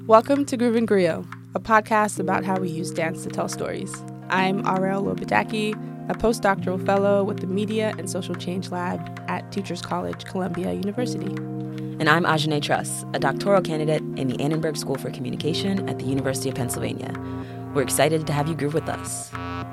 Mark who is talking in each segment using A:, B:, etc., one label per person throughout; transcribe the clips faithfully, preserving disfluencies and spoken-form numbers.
A: Welcome to Groove and Griot, a podcast about how we use dance to tell stories. I'm Arel Lobedaki, a postdoctoral fellow with the Media and Social Change Lab at Teachers College, Columbia University.
B: And I'm Ajane Truss, a doctoral candidate in the Annenberg School for Communication at the University of Pennsylvania. We're excited to have you groove with us.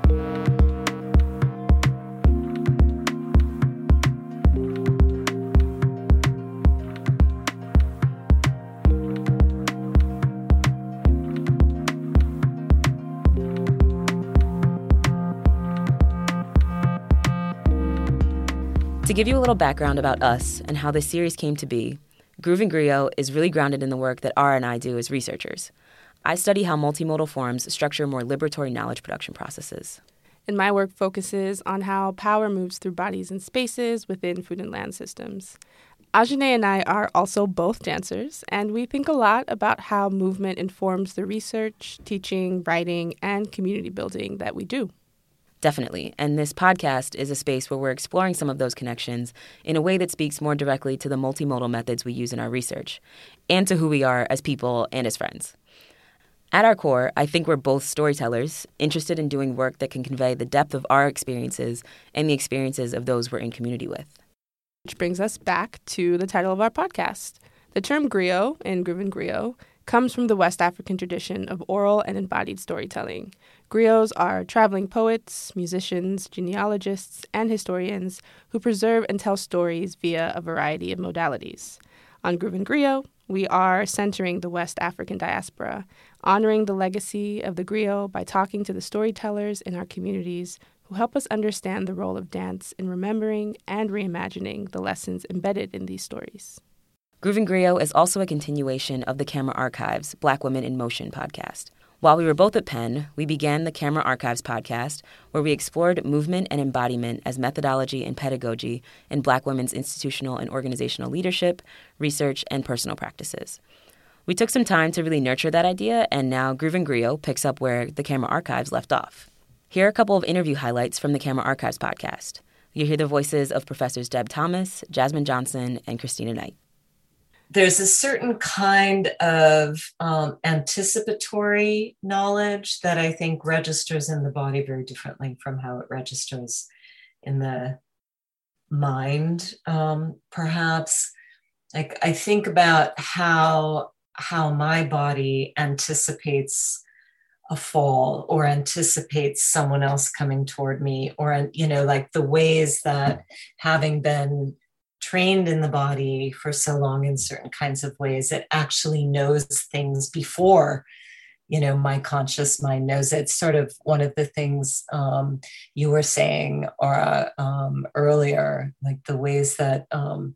B: To give you a little background about us and how this series came to be, Groove and Griot is really grounded in the work that Ara and I do as researchers. I study how multimodal forms structure more liberatory knowledge production processes.
A: And my work focuses on how power moves through bodies and spaces within food and land systems. Ajane and I are also both dancers, and we think a lot about how movement informs the research, teaching, writing, and community building that we do.
B: Definitely. And this podcast is a space where we're exploring some of those connections in a way that speaks more directly to the multimodal methods we use in our research and to who we are as people and as friends. At our core, I think we're both storytellers, interested in doing work that can convey the depth of our experiences and the experiences of those we're in community with.
A: Which brings us back to the title of our podcast. The term griot in Groove and Griot comes from the West African tradition of oral and embodied storytelling. Griots are traveling poets, musicians, genealogists, and historians who preserve and tell stories via a variety of modalities. On Groove and Griot, we are centering the West African diaspora, honoring the legacy of the griot by talking to the storytellers in our communities who help us understand the role of dance in remembering and reimagining the lessons embedded in these stories.
B: Groove and Griot is also a continuation of the Camera Archives Black Women in Motion podcast. While we were both at Penn, we began the Camera Archives podcast, where we explored movement and embodiment as methodology and pedagogy in Black women's institutional and organizational leadership, research, and personal practices. We took some time to really nurture that idea, and now Groove and Griot picks up where the Camera Archives left off. Here are a couple of interview highlights from the Camera Archives podcast. You'll hear the voices of Professors Deb Thomas, Jasmine Johnson, and Christina Knight.
C: There's a certain kind of um, anticipatory knowledge that I think registers in the body very differently from how it registers in the mind, um, perhaps. Like I think about how, how my body anticipates a fall or anticipates someone else coming toward me, or, you know, like the ways that having been trained in the body for so long in certain kinds of ways, it actually knows things before, you know, my conscious mind knows it. It's sort of one of the things um, you were saying, Aura, um, earlier, like the ways that um,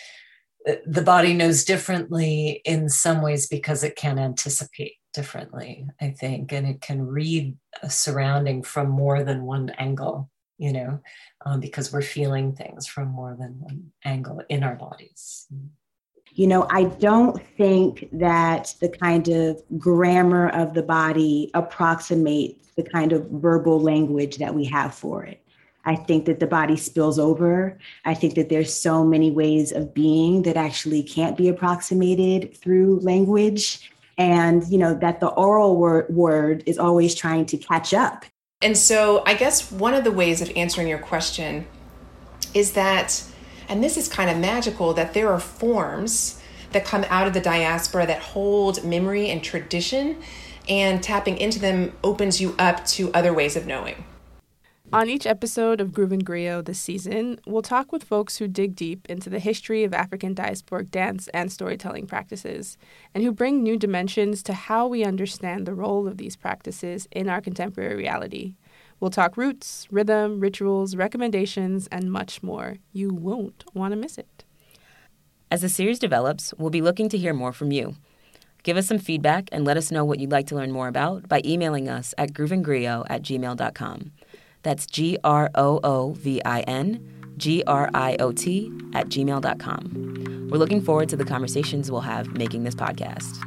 C: the body knows differently in some ways because it can anticipate differently, I think, and it can read a surrounding from more than one angle, you know, um, because we're feeling things from more than one angle in our bodies.
D: You know, I don't think that the kind of grammar of the body approximates the kind of verbal language that we have for it. I think that the body spills over. I think that there's so many ways of being that actually can't be approximated through language. And, you know, that the oral word, word is always trying to catch up.
E: And so I guess one of the ways of answering your question is that, and this is kind of magical, that there are forms that come out of the diaspora that hold memory and tradition, and tapping into them opens you up to other ways of knowing.
A: On each episode of Groove and Griot this season, we'll talk with folks who dig deep into the history of African diasporic dance and storytelling practices, and who bring new dimensions to how we understand the role of these practices in our contemporary reality. We'll talk roots, rhythm, rituals, recommendations, and much more. You won't want to miss it.
B: As the series develops, we'll be looking to hear more from you. Give us some feedback and let us know what you'd like to learn more about by emailing us at grooveandgriot at gmail dot com. That's G R O O V I N, G R I O T at gmail dot com. We're looking forward to the conversations we'll have making this podcast.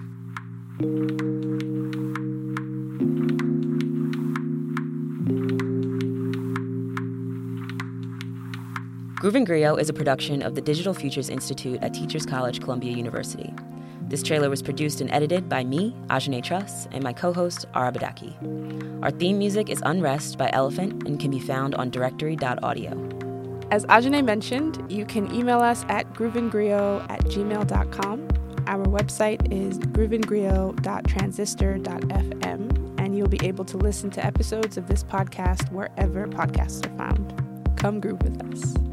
B: Groove and Griot is a production of the Digital Futures Institute at Teachers College, Columbia University. This trailer was produced and edited by me, Ajane Truss, and my co-host, Ara Badaki. Our theme music is Unrest by Elephant and can be found on directory dot audio.
A: As Ajane mentioned, you can email us at groovingriot at gmail dot com. Our website is groovingriot dot transistor dot f m, and you'll be able to listen to episodes of this podcast wherever podcasts are found. Come groove with us.